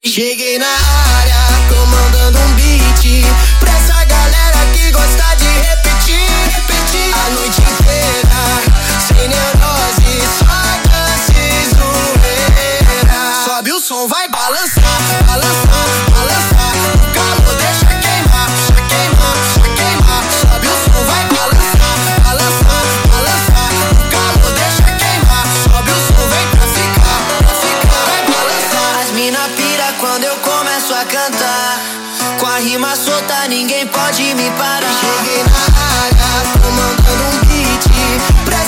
Cheguei na área, comandando um beat pra essa galera que gosta de repetir, repetir a noite inteira, sem neurose, só dança e zoeira. Sobe o som, vai balançar, balançar, balançar. O calor deixa queimar, deixa queimar, deixa queimar. Sobe o som, vai balançar, balançar, balançar. O calor deixa queimar. Sobe o som, vem pra ficar, vai balançar. As mina pira quando eu começo a cantar. Com a rima solta ninguém pode me parar. Cheguei na área, comandando um beat pra